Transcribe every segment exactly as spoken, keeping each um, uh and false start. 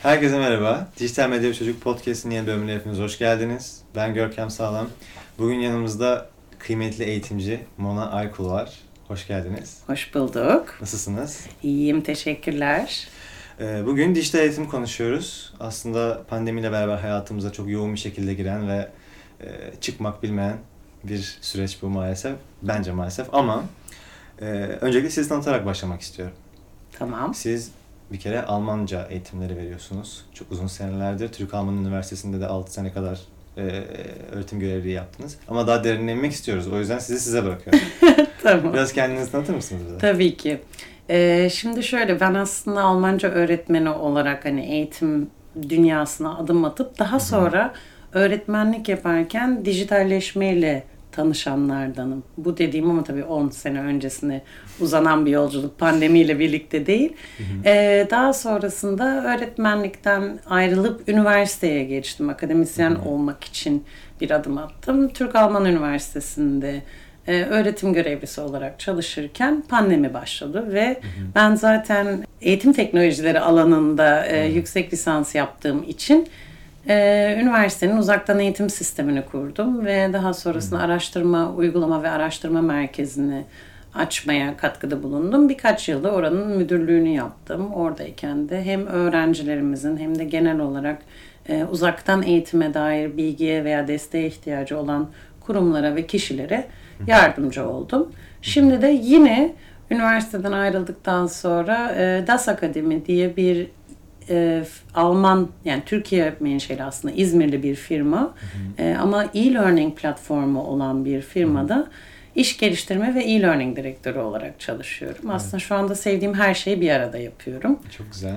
Herkese merhaba. Dijital Medya ve Çocuk Podcast'in yeni bölümüne hepiniz hoş geldiniz. Ben Görkem Sağlam. Bugün yanımızda kıymetli eğitimci Mona Aykul var. Hoş geldiniz. Hoş bulduk. Nasılsınız? İyiyim, teşekkürler. Bugün dijital eğitim konuşuyoruz. Aslında pandemiyle beraber hayatımıza çok yoğun bir şekilde giren ve çıkmak bilmeyen bir süreç bu maalesef. Bence maalesef ama öncelikle sizi tanıtarak başlamak istiyorum. Tamam. Siz bir kere Almanca eğitimleri veriyorsunuz. Çok uzun senelerdir. Türk-Alman Üniversitesi'nde de altı sene kadar e, öğretim görevliliği yaptınız. Ama daha derinlemek istiyoruz. O yüzden sizi size bırakıyorum. Tamam. Biraz kendinizi tanıtır mısınız bize? Tabii ki. Ee, şimdi şöyle, ben aslında Almanca öğretmeni olarak hani eğitim dünyasına adım atıp daha sonra Hı-hı. öğretmenlik yaparken dijitalleşmeyle tanışanlardanım. Bu dediğim ama tabii on sene öncesine uzanan bir yolculuk, pandemiyle birlikte değil. Hı hı. Ee, daha sonrasında öğretmenlikten ayrılıp üniversiteye geçtim. Akademisyen hı hı. olmak için bir adım attım. Türk-Alman Üniversitesi'nde e, öğretim görevlisi olarak çalışırken pandemi başladı ve hı hı. ben zaten eğitim teknolojileri alanında e, yüksek lisans yaptığım için Ee, üniversitenin uzaktan eğitim sistemini kurdum ve daha sonrasında hmm. araştırma, uygulama ve araştırma merkezini açmaya katkıda bulundum. Birkaç yılda oranın müdürlüğünü yaptım. Oradayken de hem öğrencilerimizin hem de genel olarak e, uzaktan eğitime dair bilgiye veya desteğe ihtiyacı olan kurumlara ve kişilere yardımcı oldum. Şimdi de yine üniversiteden ayrıldıktan sonra e, Das Akademi diye bir E, Alman, yani Türkiye menşeli aslında İzmirli bir firma, hı hı. E, ama e-learning platformu olan bir firmada hı hı. iş geliştirme ve e-learning direktörü olarak çalışıyorum. Evet. Aslında şu anda sevdiğim her şeyi bir arada yapıyorum. Çok güzel.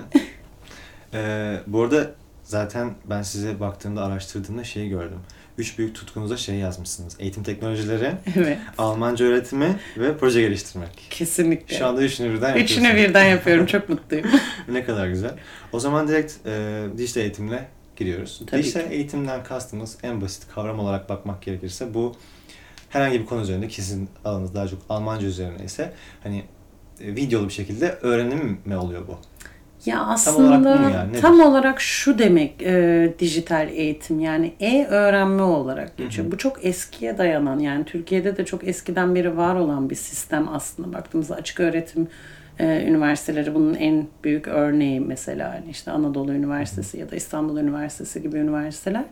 ee, bu arada zaten ben size baktığımda, araştırdığımda şeyi gördüm. Üç büyük tutkunuza şey yazmışsınız. Eğitim teknolojileri, evet. Almanca öğretimi ve proje geliştirmek. Kesinlikle. Şu anda üçünü birden yapıyorsunuz. Üçünü birden yapıyorum. Çok mutluyum. Ne kadar güzel. O zaman direkt e, dijital eğitimle giriyoruz. Tabii dijital ki. Eğitimden kastımız, en basit kavram olarak bakmak gerekirse, bu herhangi bir konu üzerinde, ki sizin alanınız daha çok Almanca üzerine ise hani e, videolu bir şekilde öğrenim mi oluyor bu? Ya aslında tam olarak, bu mu yani? Tam olarak şu demek e, dijital eğitim, yani e-öğrenme olarak geçiyor. Hı hı. Bu çok eskiye dayanan, yani Türkiye'de de çok eskiden beri var olan bir sistem aslında. Baktığımızda açık öğretim e, üniversiteleri bunun en büyük örneği mesela. Yani işte Anadolu Üniversitesi hı hı. ya da İstanbul Üniversitesi gibi üniversiteler.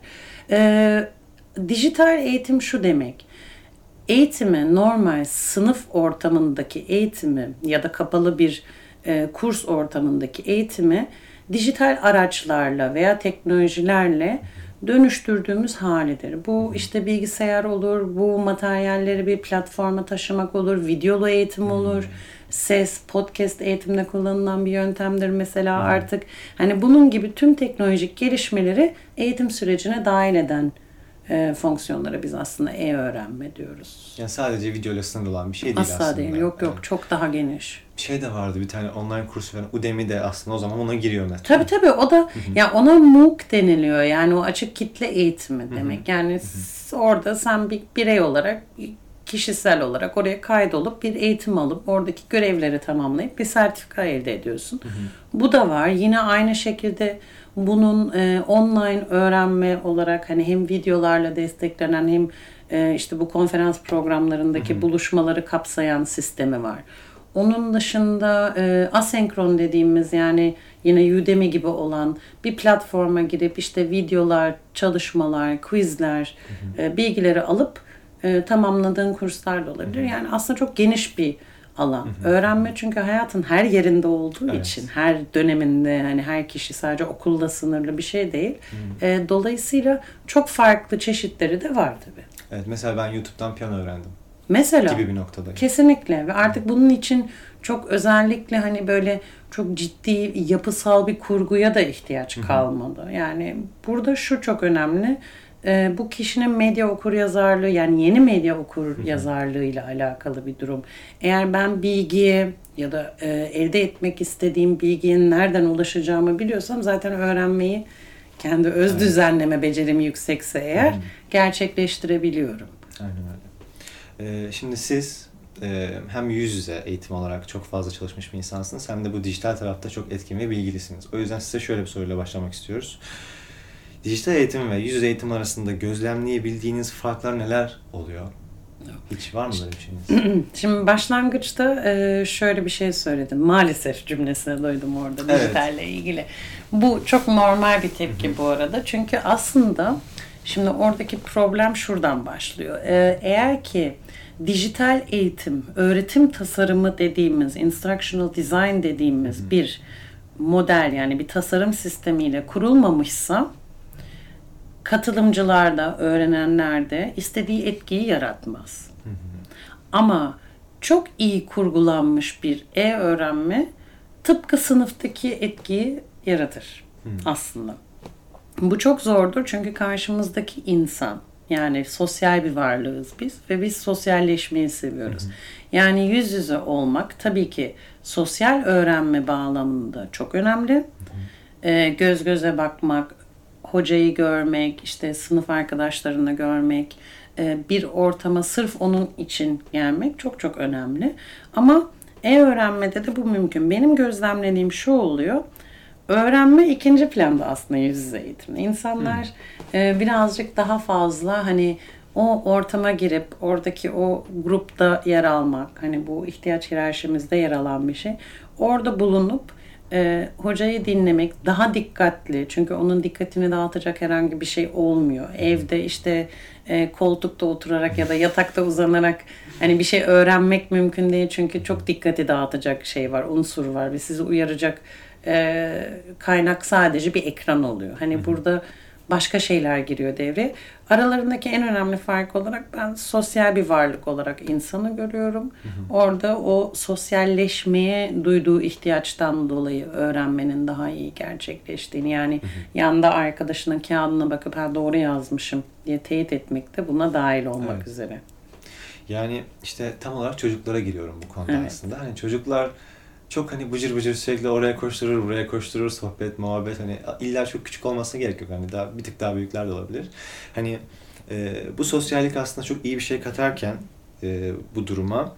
E, dijital eğitim şu demek. Eğitimi, normal sınıf ortamındaki eğitimi ya da kapalı bir E, kurs ortamındaki eğitimi dijital araçlarla veya teknolojilerle dönüştürdüğümüz halidir. Bu işte bilgisayar olur, bu materyalleri bir platforma taşımak olur, videolu eğitim olur, ses, podcast eğitimde kullanılan bir yöntemdir mesela artık. Hani bunun gibi tüm teknolojik gelişmeleri eğitim sürecine dahil eden E, fonksiyonlara biz aslında e-öğrenme diyoruz. Yani sadece videoyla sınırlı olan bir şey değil Asla aslında. Asla değil. Yok yok. Evet. Çok daha geniş. Şey de vardı bir tane online kurs falan. Udemy de aslında o zaman ona giriyor mesela. Tabii tabii. O da ya yani ona MOOC deniliyor. Yani o açık kitle eğitimi demek. Yani orada sen bir birey olarak, kişisel olarak oraya kaydolup bir eğitim alıp oradaki görevleri tamamlayıp bir sertifika elde ediyorsun. Hı hı. Bu da var. Yine aynı şekilde bunun e, online öğrenme olarak hani hem videolarla desteklenen hem e, işte bu konferans programlarındaki hı hı. buluşmaları kapsayan sistemi var. Onun dışında e, asenkron dediğimiz, yani yine Udemy gibi olan bir platforma girip işte videolar, çalışmalar, quizler, hı hı. E, bilgileri alıp e, tamamladığın kurslar da olabilir. Hı hı. Yani aslında çok geniş bir alan. Hı hı. Öğrenme çünkü hayatın her yerinde olduğu evet. için, her döneminde, hani her kişi sadece okulda sınırlı bir şey değil. Hı hı. E, dolayısıyla çok farklı çeşitleri de var tabii. Evet, mesela ben YouTube'dan piyano öğrendim. Mesela. Gibi bir noktada. Kesinlikle ve artık bunun için çok özellikle hani böyle çok ciddi yapısal bir kurguya da ihtiyaç hı hı. kalmadı. Yani burada şu çok önemli. E, bu kişinin medya okuryazarlığı, yani yeni medya okuryazarlığıyla alakalı bir durum. Eğer ben bilgiye ya da e, elde etmek istediğim bilgiye nereden ulaşacağımı biliyorsam zaten öğrenmeyi kendi öz evet. düzenleme becerim yüksekse eğer Hı-hı. gerçekleştirebiliyorum. Aynen öyle. Ee, şimdi siz e, hem yüz yüze eğitim olarak çok fazla çalışmış bir insansınız hem de bu dijital tarafta çok etkin ve bilgilisiniz. O yüzden size şöyle bir soruyla başlamak istiyoruz. Dijital eğitim ve yüz yüze eğitim arasında gözlemleyebildiğiniz farklar neler oluyor? Hiç var mı böyle bir şeyiniz? Şimdi başlangıçta şöyle bir şey söyledim. Maalesef cümlesini duydum orada dijitalle evet. ilgili. Bu çok normal bir tepki bu arada. Çünkü aslında şimdi oradaki problem şuradan başlıyor. Eğer ki dijital eğitim, öğretim tasarımı dediğimiz, instructional design dediğimiz hı hı. bir model yani bir tasarım sistemiyle kurulmamışsa katılımcılarda, öğrenenlerde istediği etkiyi yaratmaz. Hı hı. Ama çok iyi kurgulanmış bir e-öğrenme tıpkı sınıftaki etkiyi yaratır hı. aslında. Bu çok zordur çünkü karşımızdaki insan, yani sosyal bir varlığız biz ve biz sosyalleşmeyi seviyoruz. Hı hı. Yani yüz yüze olmak tabii ki sosyal öğrenme bağlamında çok önemli. Hı hı. Ee, göz göze bakmak, hocayı görmek, işte sınıf arkadaşlarını görmek, bir ortama sırf onun için gelmek çok çok önemli. Ama e-öğrenmede de bu mümkün. Benim gözlemlediğim şu oluyor. Öğrenme ikinci planda aslında yüz yüze eğitimde. İnsanlar hmm. birazcık daha fazla hani o ortama girip oradaki o grupta yer almak, hani bu ihtiyaç hiyerarşimizde yer alan bir şey. Orada bulunup e, hocayı dinlemek daha dikkatli. Çünkü onun dikkatini dağıtacak herhangi bir şey olmuyor. Evde işte e, koltukta oturarak ya da yatakta uzanarak hani bir şey öğrenmek mümkün değil. Çünkü çok dikkati dağıtacak şey var, unsur var ve sizi uyaracak e, kaynak sadece bir ekran oluyor. Hani Hı-hı. burada başka şeyler giriyor devreye. Aralarındaki en önemli fark olarak ben sosyal bir varlık olarak insanı görüyorum. Hı hı. Orada o sosyalleşmeye duyduğu ihtiyaçtan dolayı öğrenmenin daha iyi gerçekleştiğini, yani hı hı. yanda arkadaşının kağıdına bakıp ha doğru yazmışım diye teyit etmek de buna dahil olmak evet. üzere. Yani işte tam olarak çocuklara giriyorum bu konuda evet. aslında. Hani çocuklar çok hani bıcır bıcır sürekli oraya koşturur, buraya koşturur, sohbet, muhabbet, hani illa çok küçük olmasına gerek yok. Hani daha bir tık daha büyükler de olabilir. Hani e, bu sosyallik aslında çok iyi bir şey katarken e, bu duruma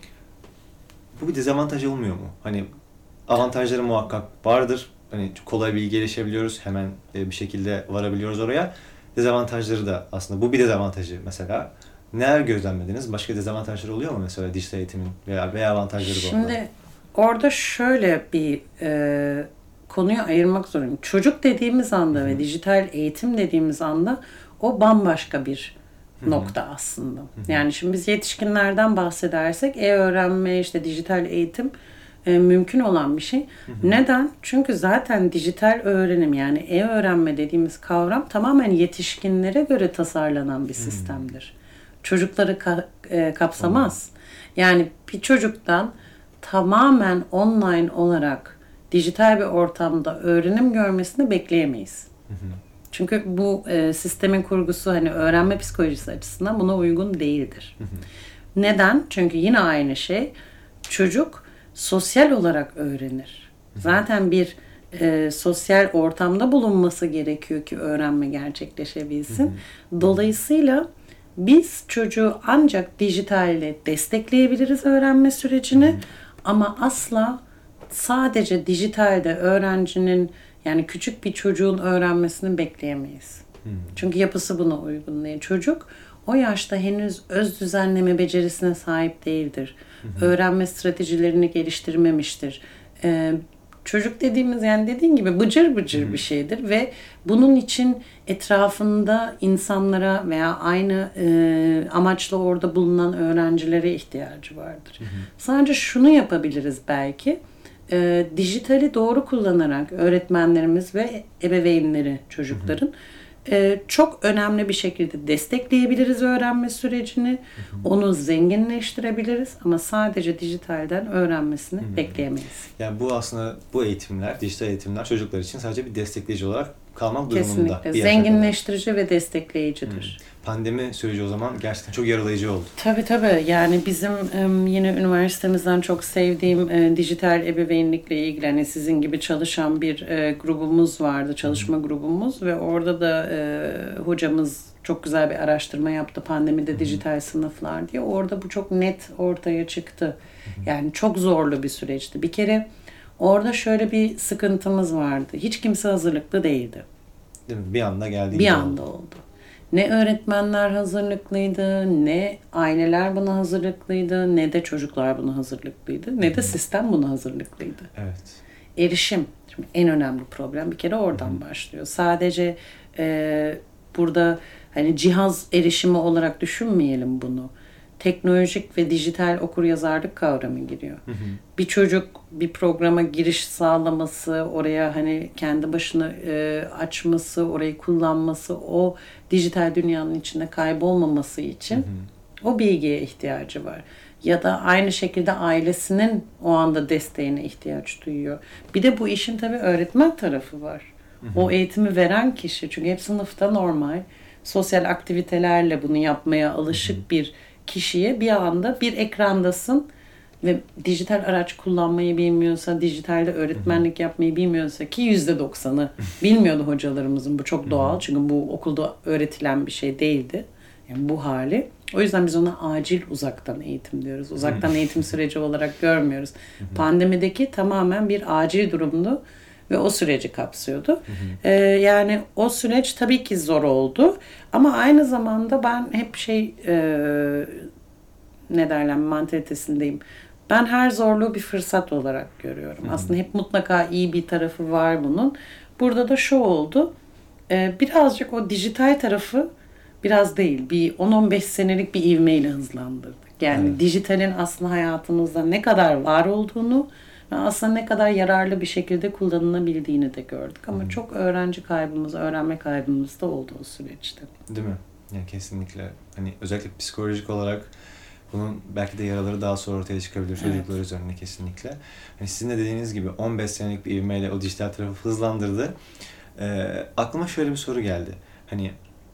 bu bir dezavantaj olmuyor mu? Hani avantajları muhakkak vardır. Hani kolay bilgi erişebiliyoruz, hemen e, bir şekilde varabiliyoruz oraya. Dezavantajları da aslında bu bir dezavantajı mesela. Neler gözlemlediniz? Başka dezavantajları oluyor mu mesela dijital eğitimin veya veya avantajları bu Şimdi... arada? Orada şöyle bir e, konuyu ayırmak zorundayım. Çocuk dediğimiz anda Hı-hı. ve dijital eğitim dediğimiz anda o bambaşka bir Hı-hı. nokta aslında. Hı-hı. Yani şimdi biz yetişkinlerden bahsedersek e-öğrenme, işte dijital eğitim e, mümkün olan bir şey. Hı-hı. Neden? Çünkü zaten dijital öğrenim, yani e-öğrenme dediğimiz kavram tamamen yetişkinlere göre tasarlanan bir Hı-hı. sistemdir. Çocukları ka- e, kapsamaz. Hı-hı. Yani bir çocuktan tamamen online olarak dijital bir ortamda öğrenim görmesini bekleyemeyiz. Hı hı. Çünkü bu e, sistemin kurgusu hani öğrenme psikolojisi açısından buna uygun değildir. Hı hı. Neden? Çünkü yine aynı şey, çocuk sosyal olarak öğrenir. Hı hı. Zaten bir e, sosyal ortamda bulunması gerekiyor ki öğrenme gerçekleşebilsin. Hı hı. Dolayısıyla biz çocuğu ancak dijitalle destekleyebiliriz öğrenme sürecini. Hı hı. Ama asla sadece dijitalde öğrencinin, yani küçük bir çocuğun öğrenmesini bekleyemeyiz. Hmm. Çünkü yapısı buna uygun değil. Çocuk o yaşta henüz öz düzenleme becerisine sahip değildir. Hmm. Öğrenme stratejilerini geliştirmemiştir. Ee, çocuk dediğimiz, yani dediğin gibi bıcır bıcır hmm. bir şeydir ve bunun için etrafında insanlara veya aynı e, amaçla orada bulunan öğrencilere ihtiyacı vardır. Hı hı. Sadece şunu yapabiliriz belki, e, dijitali doğru kullanarak öğretmenlerimiz ve ebeveynleri çocukların hı hı. E, çok önemli bir şekilde destekleyebiliriz öğrenme sürecini, hı hı. onu zenginleştirebiliriz ama sadece dijitalden öğrenmesini hı hı. bekleyemeyiz. Yani bu aslında bu eğitimler, dijital eğitimler çocuklar için sadece bir destekleyici olarak kalmak durumunda. Kesinlikle. Bir yaşa Zenginleştirici kadar. ve destekleyicidir. Hmm. Pandemi süreci o zaman gerçekten çok yaralayıcı oldu. Tabii tabii. Yani bizim e, yine üniversitemizden çok sevdiğim e, dijital ebeveynlikle ilgili hani sizin gibi çalışan bir e, grubumuz vardı, çalışma hmm. grubumuz ve orada da e, hocamız çok güzel bir araştırma yaptı pandemide hmm. dijital sınıflar diye. Orada bu çok net ortaya çıktı. Hmm. Yani çok zorlu bir süreçti. Bir kere orada şöyle bir sıkıntımız vardı. Hiç kimse hazırlıklı değildi. Değil mi? Bir anda geldi. Bir anda oldu. oldu. Ne öğretmenler hazırlıklıydı, ne aileler buna hazırlıklıydı, ne de çocuklar buna hazırlıklıydı, ne de sistem buna hazırlıklıydı. Evet. Erişim, şimdi en önemli problem bir kere oradan Hı-hı. başlıyor. Sadece e, burada hani cihaz erişimi olarak düşünmeyelim bunu. Teknolojik ve dijital okuryazarlık kavramı giriyor. Hı hı. Bir çocuk bir programa giriş sağlaması, oraya hani kendi başına e, açması, orayı kullanması, o dijital dünyanın içinde kaybolmaması için hı hı. o bilgiye ihtiyacı var. Ya da aynı şekilde ailesinin o anda desteğine ihtiyaç duyuyor. Bir de bu işin tabii öğretmen tarafı var. Hı hı. O eğitimi veren kişi, çünkü hep sınıfta normal sosyal aktivitelerle bunu yapmaya alışık hı hı. bir kişiye bir anda bir ekrandasın ve dijital araç kullanmayı bilmiyorsa, dijitalde öğretmenlik yapmayı bilmiyorsa, ki yüzde doksanı bilmiyordu hocalarımızın, bu çok doğal çünkü bu okulda öğretilen bir şey değildi. Yani bu hali. O yüzden biz ona acil uzaktan eğitim diyoruz. Uzaktan eğitim süreci olarak görmüyoruz. Pandemideki tamamen bir acil durumdu ve o süreci kapsıyordu. Ee, yani o süreç tabii ki zor oldu. Ama aynı zamanda ben hep şey e, ne derler mantalitesindeyim. Ben her zorluğu bir fırsat olarak görüyorum. Hı hı. Aslında hep mutlaka iyi bir tarafı var bunun. Burada da şu oldu. E, birazcık o dijital tarafı biraz değil. Bir on on beş senelik bir ivmeyle hızlandırdık. Yani evet. dijitalin aslında hayatımızda ne kadar var olduğunu ve aslında ne kadar yararlı bir şekilde kullanılabildiğini de gördük. Ama hmm. çok öğrenci kaybımız, öğrenme kaybımız da oldu o süreçte. Değil mi? Yani kesinlikle. Hani özellikle psikolojik olarak bunun belki de yaraları daha sonra ortaya çıkabilir çocuklar evet. üzerinde kesinlikle. Hani sizin de dediğiniz gibi on beş senelik bir ivmeyle o dijital tarafı hızlandırdı. Ee, aklıma şöyle bir soru geldi. Hani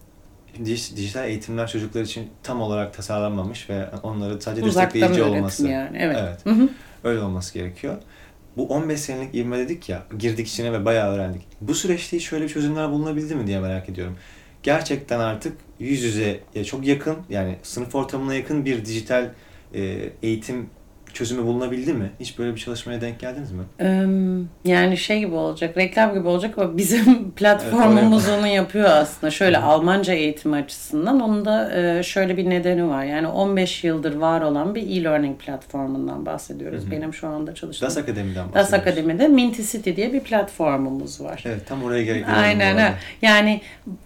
dijital eğitimler çocuklar için tam olarak tasarlanmamış ve onları sadece uzaktan destekleyici olması. Yani. Evet. evet. Hı hı. Öyle olması gerekiyor. Bu on beş senelik ivme dedik ya, girdik içine ve bayağı öğrendik. Bu süreçte hiç şöyle bir çözümler bulunabildi mi diye merak ediyorum. Gerçekten artık yüz yüze çok yakın, yani sınıf ortamına yakın bir dijital eğitim çözümü bulunabildi mi? Hiç böyle bir çalışmaya denk geldiniz mi? Yani şey gibi olacak, reklam gibi olacak ama bizim platformumuz evet, onu yapıyor aslında. Şöyle Almanca eğitimi açısından onun da şöyle bir nedeni var. Yani on beş yıldır var olan bir e-learning platformundan bahsediyoruz. Hı hı. Benim şu anda çalıştığım. Das Akademi'den bahsediyoruz. Das Akademi'de Minty City diye bir platformumuz var. Evet, tam oraya gerek yok. Aynen öyle. Yani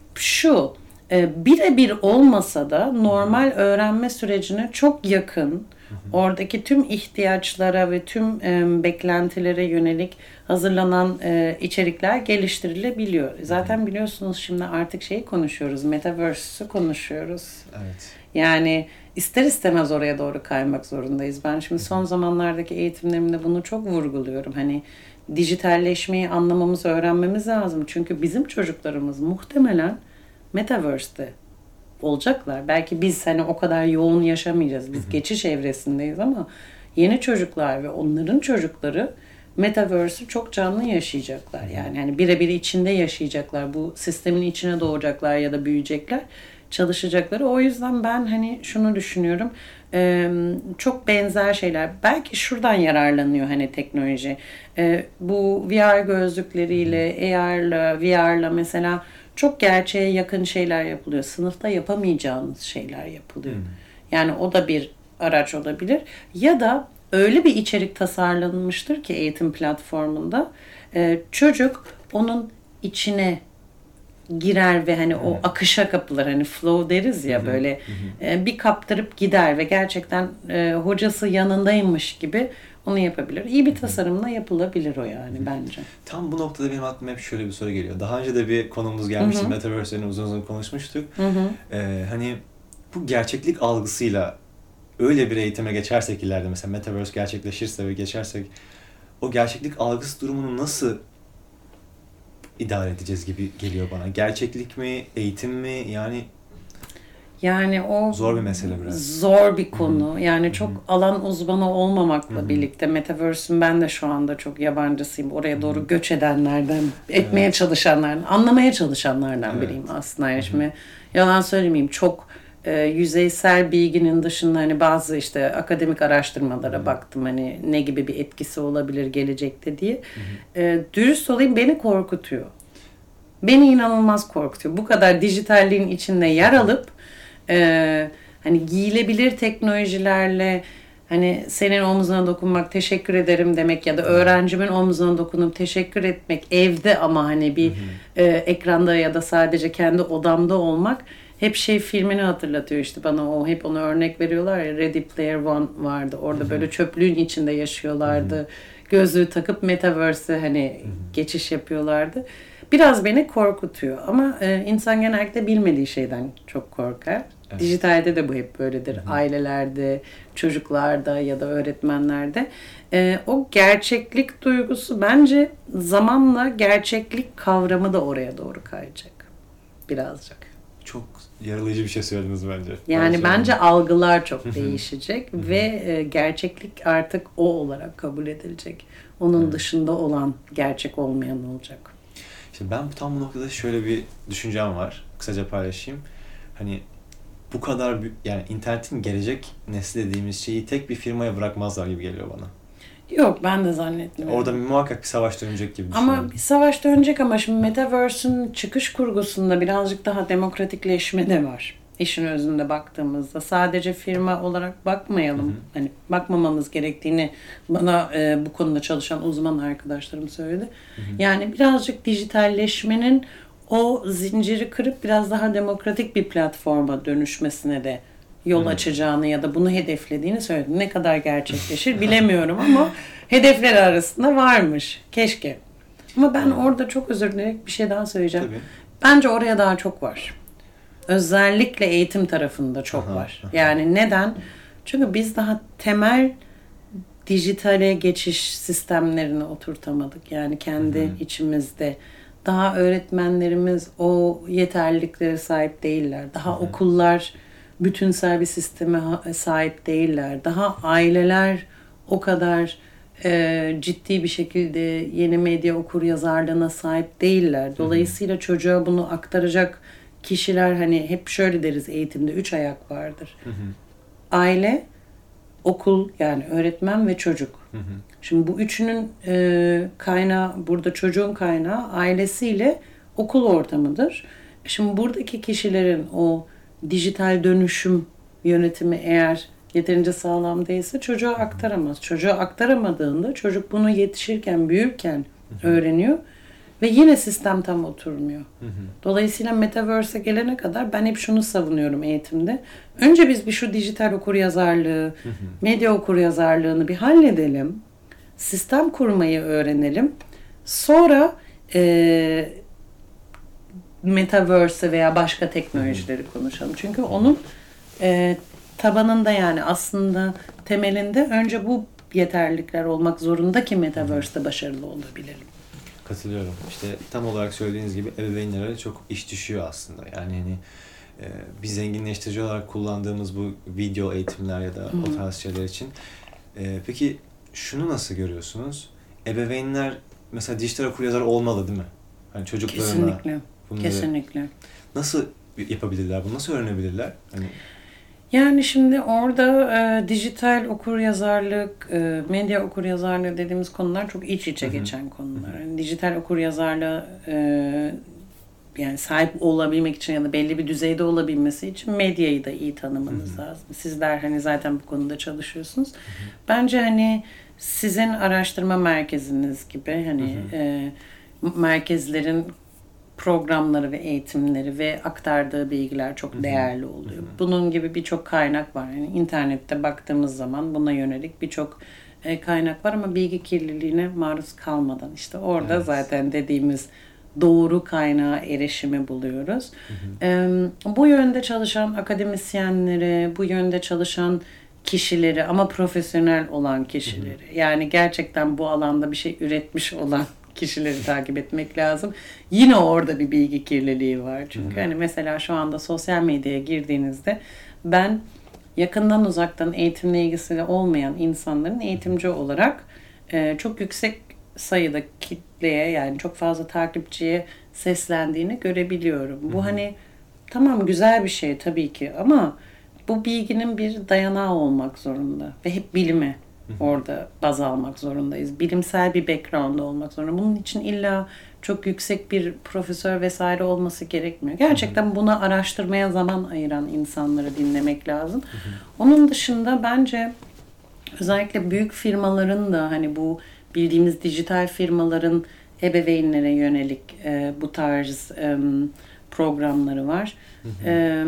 şu birebir olmasa da normal hı hı. öğrenme sürecine çok yakın, oradaki tüm ihtiyaçlara ve tüm e, beklentilere yönelik hazırlanan e, içerikler geliştirilebiliyor. Zaten biliyorsunuz şimdi artık şeyi konuşuyoruz, Metaverse'ü konuşuyoruz. Evet. Yani ister istemez oraya doğru kaymak zorundayız. Ben şimdi son zamanlardaki eğitimlerimde bunu çok vurguluyorum. Hani dijitalleşmeyi anlamamız, öğrenmemiz lazım. Çünkü bizim çocuklarımız muhtemelen Metaverse'te olacaklar. Belki biz hani o kadar yoğun yaşamayacağız. Biz hı hı. geçiş evresindeyiz ama yeni çocuklar ve onların çocukları Metaverse'ü çok canlı yaşayacaklar. Yani hani birebir içinde yaşayacaklar. Bu sistemin içine doğacaklar ya da büyüyecekler. Çalışacakları. O yüzden ben hani şunu düşünüyorum. Ee, çok benzer şeyler. Belki şuradan yararlanıyor hani teknoloji. Ee, bu V R gözlükleriyle, A R'la, V R'la mesela çok gerçeğe yakın şeyler yapılıyor. Sınıfta yapamayacağınız şeyler yapılıyor. Hmm. Yani o da bir araç olabilir. Ya da öyle bir içerik tasarlanmıştır ki eğitim platformunda e, çocuk onun içine girer ve hani evet. o akışa kapılır. Hani flow deriz ya, hı-hı, böyle hı-hı. E, bir kaptırıp gider ve gerçekten e, hocası yanındaymış gibi onu yapabilir. İyi bir tasarımla yapılabilir o yani, hı-hı, bence. Tam bu noktada benim aklıma hep şöyle bir soru geliyor. Daha önce de bir konumuz gelmişti. Hı-hı. Metaverse'lerini uzun uzun konuşmuştuk. Ee, hani bu gerçeklik algısıyla öyle bir eğitime geçersek ileride, mesela Metaverse gerçekleşirse ve geçersek, o gerçeklik algısı durumunu nasıl idare edeceğiz gibi geliyor bana. Gerçeklik mi, eğitim mi? Yani Yani o zor bir mesele biraz. Zor bir konu. Hı-hı. Yani çok Hı-hı. alan uzmanı olmamakla Hı-hı. birlikte Metaverse'ün ben de şu anda çok yabancısıyım. Oraya Hı-hı. doğru göç edenlerden, etmeye evet. çalışanlardan, anlamaya çalışanlardan evet. biriyim aslında. Yani şimdi yalan söylemeyeyim, çok e, yüzeysel bilginin dışında hani bazı işte akademik araştırmalara Hı-hı. baktım, hani ne gibi bir etkisi olabilir gelecekte diye. E, dürüst olayım, beni korkutuyor. Beni inanılmaz korkutuyor. Bu kadar dijitalliğin içinde yer alıp Ee, hani giyilebilir teknolojilerle hani senin omzuna dokunmak, teşekkür ederim demek ya da öğrencimin omzuna dokunup teşekkür etmek evde, ama hani bir e, ekranda ya da sadece kendi odamda olmak hep şey filmini hatırlatıyor işte bana. O hep onu örnek veriyorlar ya, Ready Player One vardı. Orada Hı-hı. böyle çöplüğün içinde yaşıyorlardı. Hı-hı. Gözlüğü takıp Metaverse'e hani Hı-hı. geçiş yapıyorlardı. Biraz beni korkutuyor ama e, insan genellikle bilmediği şeyden çok korkar. Evet. Dijitalde de bu hep böyledir. Hı hı. Ailelerde, çocuklarda ya da öğretmenlerde. E, o gerçeklik duygusu bence zamanla gerçeklik kavramı da oraya doğru kayacak. Birazcık. Çok yaralayıcı bir şey söylediniz bence. Yani bence algılar çok değişecek ve e, gerçeklik artık o olarak kabul edilecek. Onun evet. dışında olan gerçek olmayan olacak. İşte ben tam bu noktada şöyle bir düşüncem var. Kısaca paylaşayım. Hani bu kadar yani internetin gelecek nesli dediğimiz şeyi tek bir firmaya bırakmazlar gibi geliyor bana. Yok, ben de zannetmiyorum. Orada bir, muhakkak bir savaş dönecek gibi düşünüyorum. Ama bir savaş dönecek ama şimdi Metaverse'ün çıkış kurgusunda birazcık daha demokratikleşme de var. İşin özünde baktığımızda sadece firma olarak bakmayalım. Hı hı. Hani bakmamamız gerektiğini bana e, bu konuda çalışan uzman arkadaşlarım söyledi. Hı hı. Yani birazcık dijitalleşmenin o zinciri kırıp biraz daha demokratik bir platforma dönüşmesine de yol hmm. açacağını ya da bunu hedeflediğini söyledi. Ne kadar gerçekleşir bilemiyorum ama hedefleri arasında varmış. Keşke. Ama ben hmm. orada çok özür dileyerek bir şey daha söyleyeceğim. Tabii. Bence oraya daha çok var. Özellikle eğitim tarafında çok aha, var. Aha. Yani neden? Çünkü biz daha temel dijitale geçiş sistemlerini oturtamadık. Yani kendi hmm. içimizde. Daha öğretmenlerimiz o yeterliliklere sahip değiller. Daha Hı-hı. okullar bütünsel bir sisteme sahip değiller. Daha aileler o kadar e, ciddi bir şekilde yeni medya okuryazarlığına sahip değiller. Dolayısıyla Hı-hı. çocuğa bunu aktaracak kişiler, hani hep şöyle deriz eğitimde, üç ayak vardır. Hı-hı. Aile, okul yani öğretmen ve çocuk. Hı hı. Şimdi bu üçünün e, kaynağı, burada çocuğun kaynağı ailesiyle okul ortamıdır. Şimdi buradaki kişilerin o dijital dönüşüm yönetimi eğer yeterince sağlam değilse çocuğa aktaramaz. Çocuğa aktaramadığında çocuk bunu yetişirken, büyürken hı hı. öğreniyor ve yine sistem tam oturmuyor. Hı hı. Dolayısıyla Metaverse'e gelene kadar ben hep şunu savunuyorum eğitimde. Önce biz bir şu dijital okuryazarlığı, hı hı. medya okuryazarlığını bir halledelim. Sistem kurmayı öğrenelim. Sonra e, Metaverse veya başka teknolojileri konuşalım. Çünkü onun e, tabanında, yani aslında temelinde önce bu yeterlilikler olmak zorunda ki Metaverse'de başarılı olabilelim. Katılıyorum. İşte tam olarak söylediğiniz gibi ebeveynlere çok iş düşüyor aslında. Yani hani e, bir zenginleştirici olarak kullandığımız bu video eğitimler ya da Hı-hı. o tarz şeyler için. E, peki şunu nasıl görüyorsunuz? Ebeveynler mesela dijital okuryazar olmalı değil mi? Hani çocuklarına kesinlikle. Kesinlikle. Nasıl yapabilirler? Bunu nasıl öğrenebilirler? Hani Yani şimdi orada e, dijital okuryazarlık, e, medya okuryazarlığı dediğimiz konular çok iç içe Hı-hı. geçen konular. Yani dijital okuryazarlığı e, yani sahip olabilmek için ya da belli bir düzeyde olabilmesi için medyayı da iyi tanımanız Hı-hı. lazım. Sizler hani zaten bu konuda çalışıyorsunuz. Hı-hı. Bence hani sizin araştırma merkeziniz gibi hani e, merkezlerin programları ve eğitimleri ve aktardığı bilgiler çok Hı-hı. değerli oluyor. Hı-hı. Bunun gibi birçok kaynak var. Yani internette baktığımız zaman buna yönelik birçok e, kaynak var ama bilgi kirliliğine maruz kalmadan işte orada evet. zaten dediğimiz doğru kaynağa erişimi buluyoruz. E, bu yönde çalışan akademisyenleri, bu yönde çalışan kişileri ama profesyonel olan kişileri, Hı-hı. yani gerçekten bu alanda bir şey üretmiş olan kişileri takip etmek lazım. Yine orada bir bilgi kirliliği var. Çünkü Hı-hı. hani mesela şu anda sosyal medyaya girdiğinizde ben yakından uzaktan eğitimle ilgisi olmayan insanların eğitimci olarak e, çok yüksek sayıda kitleye, yani çok fazla takipçiye seslendiğini görebiliyorum. Bu Hı-hı. hani tamam, güzel bir şey tabii ki, ama bu bilginin bir dayanağı olmak zorunda ve hep bilime orada baz almak zorundayız. Bilimsel bir background olmak zorunda. Bunun için illa çok yüksek bir profesör vesaire olması gerekmiyor. Gerçekten buna araştırmaya zaman ayıran insanları dinlemek lazım. Onun dışında bence özellikle büyük firmaların da hani bu bildiğimiz dijital firmaların ebeveynlere yönelik e, bu tarz e, programları var. E,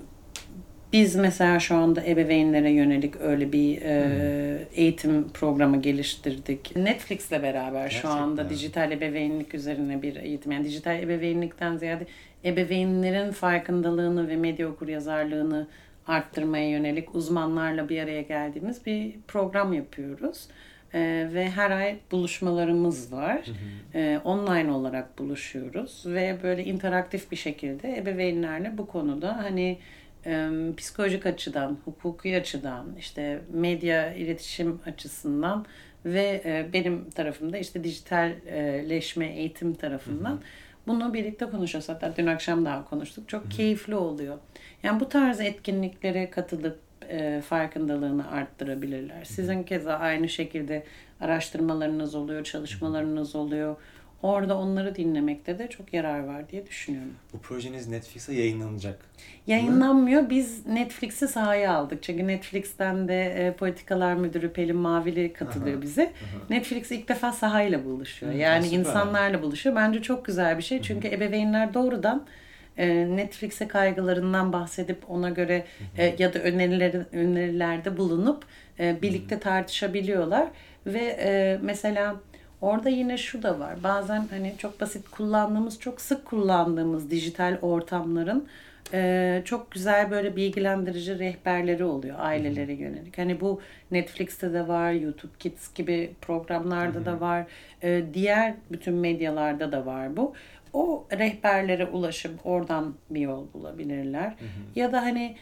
Biz mesela şu anda ebeveynlere yönelik öyle bir e, eğitim programı geliştirdik. Netflix'le beraber Gerçekten. Şu anda dijital ebeveynlik üzerine bir eğitim. Yani dijital ebeveynlikten ziyade ebeveynlerin farkındalığını ve medya okuryazarlığını arttırmaya yönelik uzmanlarla bir araya geldiğimiz bir program yapıyoruz. Ee, ve her ay buluşmalarımız var. Hı hı. Ee, online olarak buluşuyoruz ve böyle interaktif bir şekilde ebeveynlerle bu konuda hani e, psikolojik açıdan, hukuki açıdan, işte medya iletişim açısından ve e, benim tarafımda işte dijitalleşme eğitim tarafından hı hı. bunu birlikte konuşuyoruz. Hatta dün akşam daha konuştuk. Çok hı hı. keyifli oluyor. Yani bu tarz etkinliklere katılıp e, farkındalığını arttırabilirler. Sizin keza aynı şekilde araştırmalarınız oluyor, çalışmalarınız oluyor. Orada onları dinlemekte de çok yarar var diye düşünüyorum. Bu projeniz Netflix'e yayınlanacak. Yayınlanmıyor. Hı? Biz Netflix'i sahaya aldık. Çünkü Netflix'ten de e, politikalar müdürü Pelin Mavili katılıyor aha, bize. Aha. Netflix ilk defa sahayla buluşuyor. Hı, yani süper. insanlarla buluşuyor. Bence çok güzel bir şey. Çünkü hı. ebeveynler doğrudan Netflix'e kaygılarından bahsedip ona göre hı hı. ya da önerileri, önerilerde bulunup birlikte hı hı. tartışabiliyorlar ve mesela orada yine şu da var. Bazen hani çok basit kullandığımız, çok sık kullandığımız dijital ortamların çok güzel böyle bilgilendirici rehberleri oluyor ailelere yönelik. Hani bu Netflix'te de var, YouTube Kids gibi programlarda hı hı. da var, diğer bütün medyalarda da var bu. O rehberlere ulaşıp oradan bir yol bulabilirler. Hı hı. Ya da hani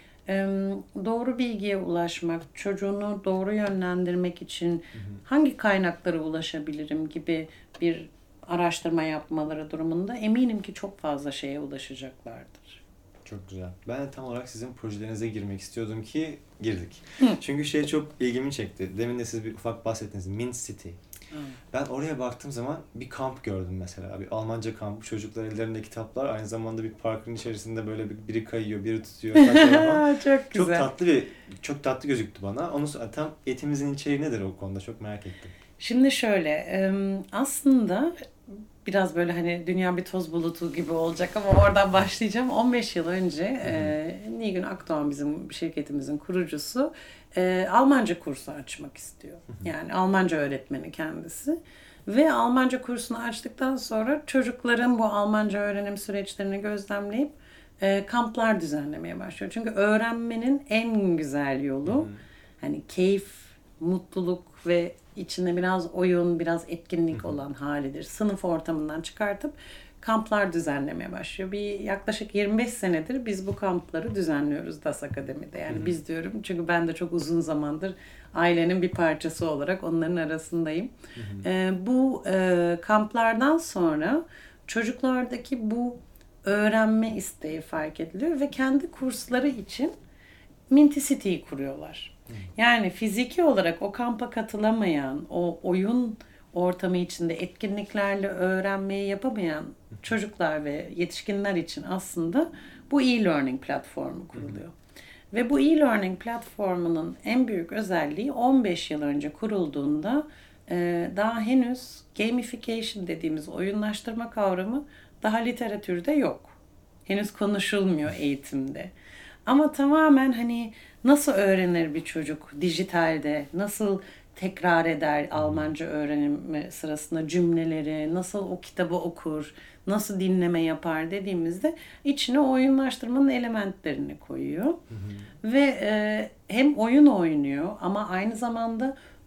doğru bilgiye ulaşmak, çocuğunu doğru yönlendirmek için hı hı. hangi kaynaklara ulaşabilirim gibi bir araştırma yapmaları durumunda eminim ki çok fazla şeye ulaşacaklardır. Çok güzel. Ben de tam olarak sizin projelerinize girmek istiyordum ki girdik. Hı. Çünkü şey çok ilgimi çekti. Demin de siz bir ufak bahsettiniz. Mint City. Ben oraya baktığım zaman bir kamp gördüm mesela. Bir Almanca kampı. Çocuklar ellerinde kitaplar. Aynı zamanda bir parkın içerisinde böyle biri kayıyor, biri tutuyor. çok güzel. Çok tatlı bir, çok tatlı gözüktü bana. Onu tam eğitimimizin içeriği nedir o konuda? Çok merak ettim. Şimdi şöyle, aslında biraz böyle hani dünya bir toz bulutu gibi olacak ama oradan başlayacağım. on beş yıl önce e, Nilgün Akdoğan bizim şirketimizin kurucusu e, Almanca kursu açmak istiyor. Yani Almanca öğretmeni kendisi. Ve Almanca kursunu açtıktan sonra çocukların bu Almanca öğrenim süreçlerini gözlemleyip e, kamplar düzenlemeye başlıyor. Çünkü öğrenmenin en güzel yolu hani keyif, mutluluk ve içinde biraz oyun, biraz etkinlik olan halidir. Sınıf ortamından çıkartıp kamplar düzenlemeye başlıyor. Bir yaklaşık yirmi beş senedir biz bu kampları düzenliyoruz D A S Akademi'de. Yani Hı-hı. biz diyorum çünkü ben de çok uzun zamandır ailenin bir parçası olarak onların arasındayım. Ee, bu e, kamplardan sonra çocuklardaki bu öğrenme isteği fark ediliyor ve kendi kursları için Minty City'yi kuruyorlar. Yani fiziki olarak o kampa katılamayan, o oyun ortamı içinde etkinliklerle öğrenmeyi yapamayan çocuklar ve yetişkinler için aslında bu e-learning platformu kuruluyor. Hı. Ve bu e-learning platformunun en büyük özelliği on beş yıl önce kurulduğunda daha henüz gamification dediğimiz oyunlaştırma kavramı daha literatürde yok. Henüz konuşulmuyor eğitimde. Ama tamamen hani nasıl öğrenir bir çocuk dijitalde, nasıl tekrar eder Almanca öğrenimi sırasında cümleleri, nasıl o kitabı okur, nasıl dinleme yapar dediğimizde içine oyunlaştırmanın elementlerini koyuyor. Hı hı. Ve e, hem oyun oynuyor ama aynı zamanda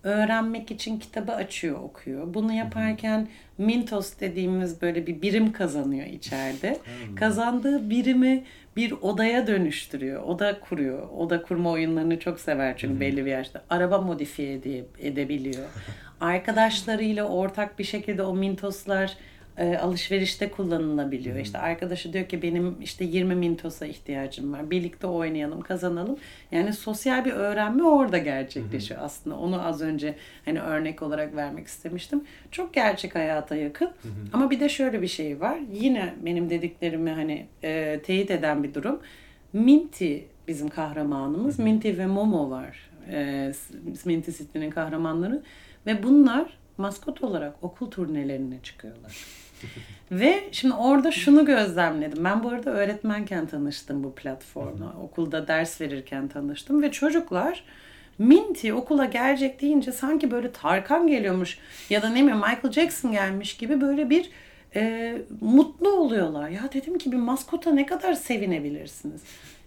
öğrenmek için kitabı açıyor, okuyor. Bunu yaparken Mintos dediğimiz böyle bir birim kazanıyor içeride. Kazandığı birimi bir odaya dönüştürüyor. Oda kuruyor. Oda kurma oyunlarını çok sever çünkü belli bir yaşta. Araba modifiye ede- edebiliyor. Arkadaşlarıyla ortak bir şekilde o Mintoslar e, alışverişte kullanılabiliyor. İşte arkadaşı diyor ki benim işte yirmi Mintos'a ihtiyacım var. Birlikte oynayalım, kazanalım. Yani sosyal bir öğrenme orada gerçekleşiyor aslında. Onu az önce hani örnek olarak vermek istemiştim. Çok gerçek hayata yakın. Ama bir de şöyle bir şey var. Yine benim dediklerimi hani e, teyit eden bir durum. Minty bizim kahramanımız. Minty ve Momo var. E, Minty City'nin kahramanları. Ve bunlar maskot olarak okul turnelerine çıkıyorlar. Ve şimdi orada şunu gözlemledim. Ben bu arada öğretmenken tanıştım bu platformla. Okulda ders verirken tanıştım. Ve çocuklar Minty okula gelecek deyince sanki böyle Tarkan geliyormuş ya da ne bileyim Michael Jackson gelmiş gibi böyle bir e, mutlu oluyorlar. Ya dedim ki bir maskota ne kadar sevinebilirsiniz.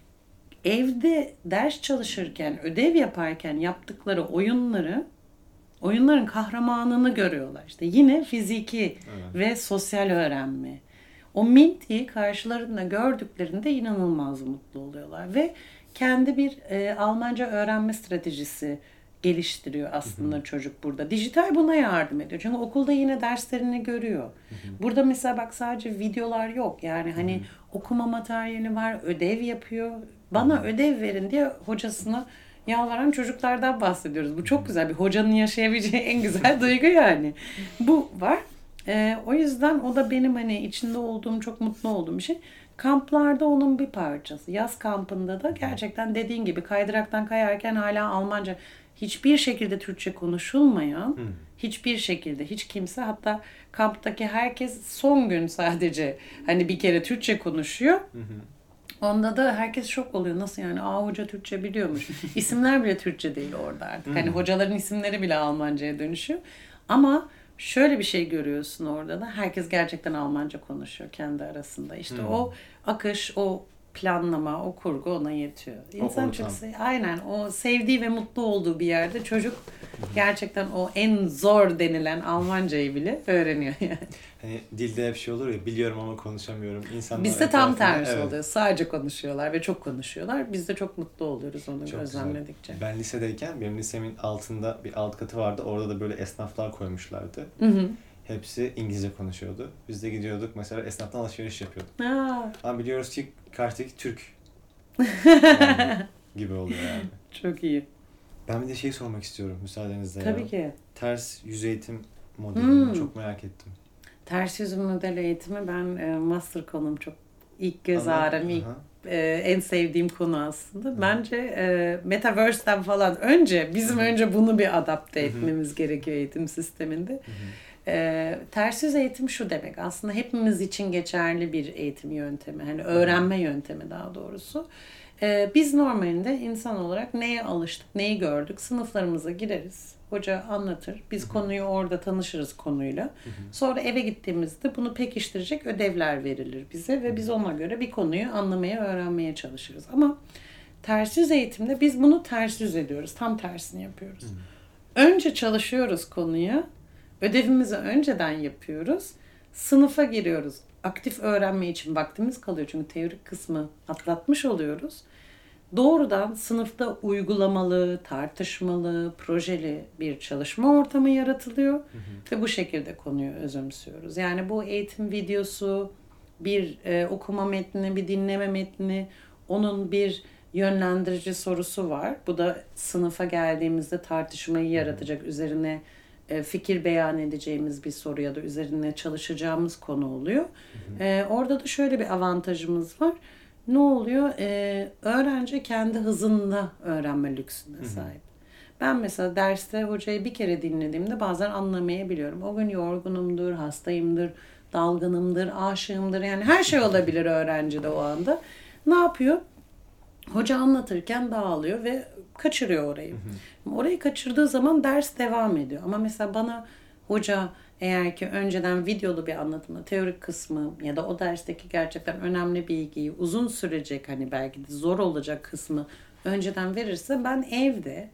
Evde ders çalışırken, ödev yaparken yaptıkları oyunları oyunların kahramanını görüyorlar. İşte yine fiziki evet. ve sosyal öğrenme. O Minty'yi karşılarında gördüklerinde inanılmaz mutlu oluyorlar. Ve kendi bir e, Almanca öğrenme stratejisi geliştiriyor aslında hı hı. çocuk burada. Dijital buna yardım ediyor. Çünkü okulda yine derslerini görüyor. Hı hı. Burada mesela bak sadece videolar yok. Yani hani hı hı. okuma materyali var, ödev yapıyor. Bana hı hı. ödev verin diye hocasına yalvaran çocuklardan bahsediyoruz. Bu çok güzel. Bir hocanın yaşayabileceği en güzel duygu yani. Bu var. Ee, o yüzden o da benim hani içinde olduğum, çok mutlu olduğum bir şey. Kamplarda onun bir parçası. Yaz kampında da gerçekten dediğin gibi kaydıraktan kayarken hala Almanca hiçbir şekilde Türkçe konuşulmayan, hmm. hiçbir şekilde hiç kimse, hatta kamptaki herkes son gün sadece hani bir kere Türkçe konuşuyor. Hmm. Onda da herkes şok oluyor. Nasıl yani? Aa hoca Türkçe biliyormuş. İsimler bile Türkçe değil orada artık. Hani hocaların isimleri bile Almanca'ya dönüşüyor. Ama şöyle bir şey görüyorsun orada da. Herkes gerçekten Almanca konuşuyor kendi arasında. İşte hmm. o akış, o planlama, o kurgu ona yetiyor. İnsan çok sev- aynen o sevdiği ve mutlu olduğu bir yerde çocuk gerçekten o en zor denilen Almancayı bile öğreniyor yani. Hani dilde hep şey olur ya, biliyorum ama konuşamıyorum. İnsanlar bizde tam tersi evet. oluyor. Sadece konuşuyorlar ve çok konuşuyorlar. Biz de çok mutlu oluyoruz onu çok gözlemledikçe. Güzel. Ben lisedeyken benim lisemin altında bir alt katı vardı. Orada da böyle esnaflar koymuşlardı. Hı hı. Hepsi İngilizce konuşuyordu. Biz de gidiyorduk mesela esnaftan alışveriş yapıyorduk. Aa. Ama biliyoruz ki karşıdaki Türk yani, gibi oluyor yani. Çok iyi. Ben bir de şey sormak istiyorum müsaadenizle. Tabii ya. ki. Ters yüz eğitim modelini hmm. çok merak ettim. Ters yüz model eğitimi ben e, master konum çok ilk göz ağrım, ilk e, en sevdiğim konu aslında. Hı. Bence e, Metaverse'den falan önce bizim Hı. önce bunu bir adapte etmemiz Hı. gerekiyor eğitim sisteminde. Hı. E, ters yüz eğitim şu demek aslında hepimiz için geçerli bir eğitim yöntemi. Hani öğrenme Hı. yöntemi daha doğrusu. E, biz normalde insan olarak neye alıştık, neyi gördük? Sınıflarımıza gireriz. Hoca anlatır. Biz Hı-hı. konuyu orada tanışırız konuyla. Hı-hı. Sonra eve gittiğimizde bunu pekiştirecek ödevler verilir bize ve biz ona göre bir konuyu anlamaya, öğrenmeye çalışırız. Ama ters yüz eğitimde biz bunu ters yüz ediyoruz. Tam tersini yapıyoruz. Hı-hı. Önce çalışıyoruz konuya. Ödevimizi önceden yapıyoruz. Sınıfa giriyoruz. Aktif öğrenme için vaktimiz kalıyor. Çünkü teorik kısmı atlatmış oluyoruz. Doğrudan sınıfta uygulamalı, tartışmalı, projeli bir çalışma ortamı yaratılıyor. Hı hı. Ve bu şekilde konuyu özümsüyoruz. Yani bu eğitim videosu, bir e, okuma metni, bir dinleme metni, onun bir yönlendirici sorusu var. Bu da sınıfa geldiğimizde tartışmayı yaratacak, hı hı. üzerine e, fikir beyan edeceğimiz bir soru ya da üzerine çalışacağımız konu oluyor. Hı hı. E, orada da şöyle bir avantajımız var. Ne oluyor? Ee, öğrenci kendi hızında öğrenme lüksüne sahip. Hı hı. Ben mesela derste hocayı bir kere dinlediğimde bazen anlamayabiliyorum. O gün yorgunumdur, hastayımdır, dalgınımdır, aşığımdır. Yani her şey olabilir öğrencide o anda. Ne yapıyor? Hoca anlatırken dağılıyor ve kaçırıyor orayı. Hı hı. Orayı kaçırdığı zaman ders devam ediyor. Ama mesela bana hoca eğer ki önceden videolu bir anlatımda teorik kısmı ya da o dersteki gerçekten önemli bilgiyi uzun sürecek hani belki de zor olacak kısmı önceden verirse ben evde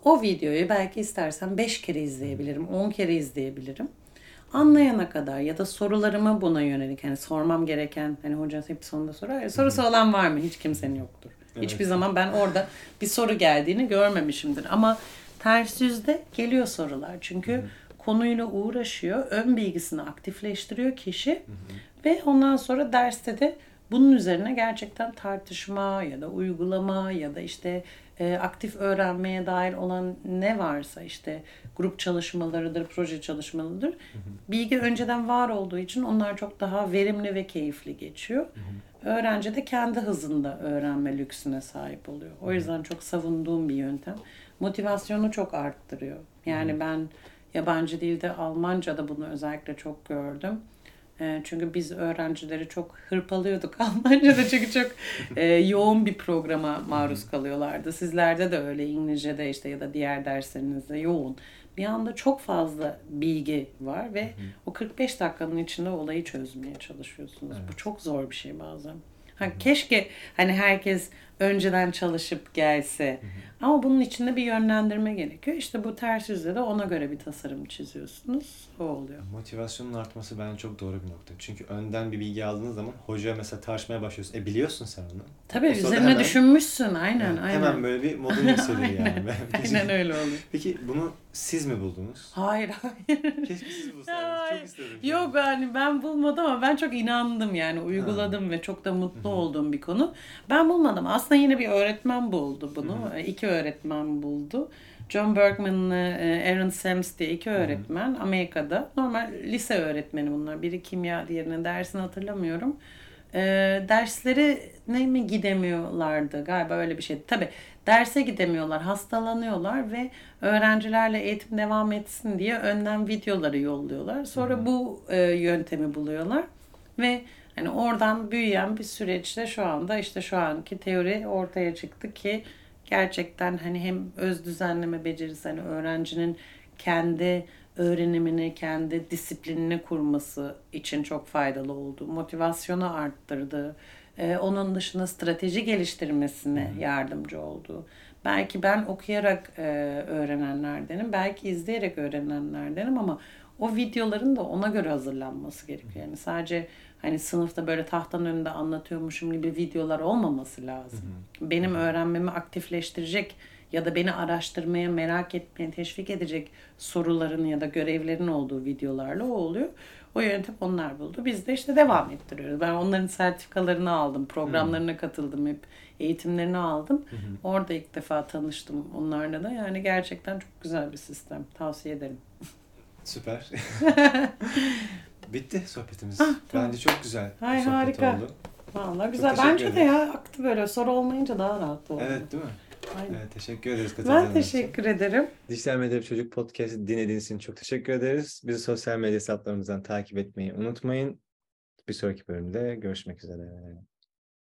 O videoyu belki istersen beş kere izleyebilirim, on kere izleyebilirim. Anlayana kadar ya da sorularımı buna yönelik, hani sormam gereken, hani hoca hep sonunda sorar ya, sorusu olan var mı? Hiç kimsenin yoktur. Evet. Hiçbir zaman ben orada bir soru geldiğini görmemişimdir. Ama ters yüzde geliyor sorular. Çünkü hı hı. konuyla uğraşıyor, ön bilgisini aktifleştiriyor kişi hı hı. ve ondan sonra derste de bunun üzerine gerçekten tartışma ya da uygulama ya da işte e, aktif öğrenmeye dair olan ne varsa, işte grup çalışmalarıdır, proje çalışmalarıdır. Hı hı. Bilgi önceden var olduğu için onlar çok daha verimli ve keyifli geçiyor. Hı hı. Öğrenci de kendi hızında öğrenme lüksüne sahip oluyor. O yüzden çok savunduğum bir yöntem. Motivasyonu çok arttırıyor. Yani hı hı. ben yabancı dilde, Almanca'da bunu özellikle çok gördüm. Çünkü biz öğrencileri çok hırpalıyorduk Almanca'da, çünkü çok e, yoğun bir programa maruz kalıyorlardı. Sizlerde de öyle, İngilizce'de işte ya da diğer derslerinizde yoğun. Bir anda çok fazla bilgi var ve o kırk beş dakikanın içinde olayı çözmeye çalışıyorsunuz. Evet. Bu çok zor bir şey bazen. Ha, keşke hani herkes önceden çalışıp gelse. Hı hı. Ama bunun içinde bir yönlendirme gerekiyor. İşte bu ters yüzde de ona göre bir tasarım çiziyorsunuz. O oluyor. Motivasyonun artması bence çok doğru bir nokta. Çünkü önden bir bilgi aldığınız zaman hocaya mesela tartışmaya başlıyorsun. E biliyorsun sen onu. Tabii üzerine hemen, düşünmüşsün. Aynen, yani aynen. Hemen böyle bir modun yükseliyor yani. Aynen öyle oluyor. Peki bunu siz mi buldunuz? Hayır, hayır. Keşke siz bulsaydınız. Çok istedim. Yok yani ben bulmadım ama ben çok inandım, yani uyguladım ha. ve çok da mutlu Hı-hı. olduğum bir konu. Ben bulmadım. Aslında yine bir öğretmen buldu bunu. Hı-hı. İki öğretmen buldu. John Bergman'la Aaron Sams diye iki öğretmen Hı-hı. Amerika'da. Normal lise öğretmeni bunlar. Biri kimya, diğerinin dersini hatırlamıyorum. E, dersleri ne mi gidemiyorlardı galiba, öyle bir şeydi. Tabii derse gidemiyorlar, hastalanıyorlar ve öğrencilerle eğitim devam etsin diye önden videoları yolluyorlar. Sonra Hı-hı. bu e, yöntemi buluyorlar ve hani oradan büyüyen bir süreçte şu anda işte şu anki teori ortaya çıktı ki gerçekten hani hem öz düzenleme becerisi, hani öğrencinin kendi öğrenimini, kendi disiplinini kurması için çok faydalı oldu. Motivasyonu arttırdı. Ee, onun dışında strateji geliştirmesine hmm. yardımcı oldu. Belki ben okuyarak e, öğrenenlerdenim, belki izleyerek öğrenenlerdenim ama o videoların da ona göre hazırlanması gerekiyor. Yani sadece hani sınıfta böyle tahtanın önünde anlatıyormuşum gibi videolar olmaması lazım. Hmm. Benim hmm. öğrenmemi aktifleştirecek ya da beni araştırmaya, merak etmeye teşvik edecek soruların ya da görevlerin olduğu videolarla o oluyor. O yöntem onlar buldu. Biz de işte devam ettiriyoruz. Ben onların sertifikalarını aldım, programlarına hmm. katıldım, hep eğitimlerini aldım. Hmm. Orada ilk defa tanıştım onlarla da. Yani gerçekten çok güzel bir sistem. Tavsiye ederim. Süper. Bitti sohbetimiz. Ah, tamam. Bence çok güzel bir Hay, sohbet harika. oldu. Vallahi güzel. Bence de ya aktı böyle. Soru olmayınca daha rahat oldu. Evet, değil mi? Aynen. Evet, teşekkür ederiz katıldığınız için. Ben teşekkür için. ederim. Dijital Medya Çocuk Podcast'ı dinlediğiniz için çok teşekkür ederiz. Bizi sosyal medya hesaplarımızdan takip etmeyi unutmayın. Bir sonraki bölümde görüşmek üzere.